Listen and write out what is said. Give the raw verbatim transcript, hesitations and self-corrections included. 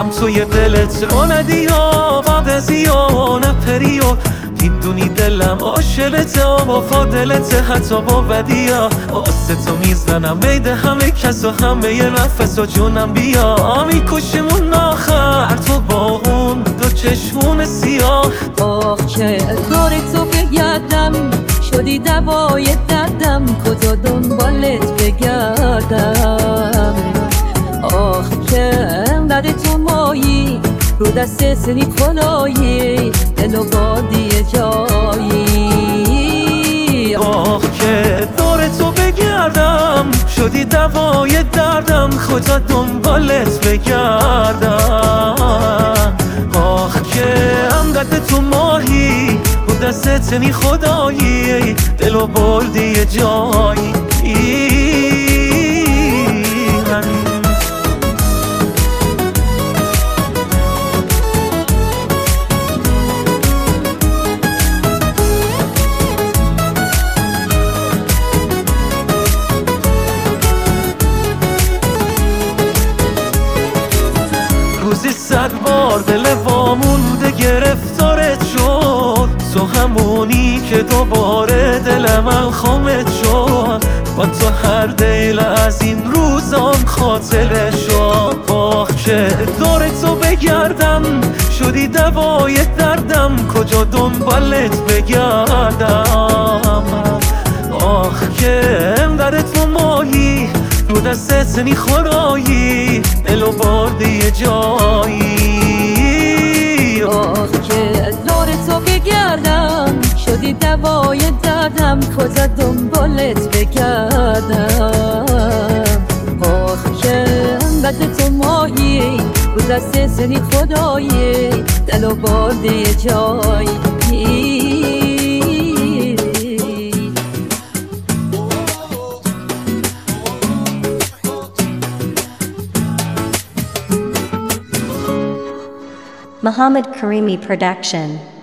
هم توی دلت اومدی یا مغزی یا نپری و میدونی دلم عاشقته و وفادلته حتی با بدیا واسه تو میزنم میده همه کس و همه یه نفس و جونم بیا میکشمون آخر تو با اون دو چشمون سیاه آخ که کار تو بگردم شدی دوای دردم کجا دنبالت بگردم آخ که انقدر تو مایی رو دست سنی خدایی دل و بادی جایی آخ که دور تو بگردم شدی دوای دردم کجا دنبالت بگردم آخ که انقدر تو ماهی رو دست سنی خدایی دل و بردی جایی روزی صد بار دل وامونده گرفتارت شد تو همونی که دوباره دلم الخامت شد با تو هر دل از این روزام خاطره شد آخ که دور تو بگردم شدی دوای دردم کجا دنبالت بگردم آخ که انقدر تو ماهی رو دست سنی خورایی دل و بردی جایی آخ که دور تو بگردم شدی دوای دردم کجا دنبالت بگردم آخ که انقدر تو ماهی رو دست سنی خدایی دل و بردی جایی Muhammad Karimi Production.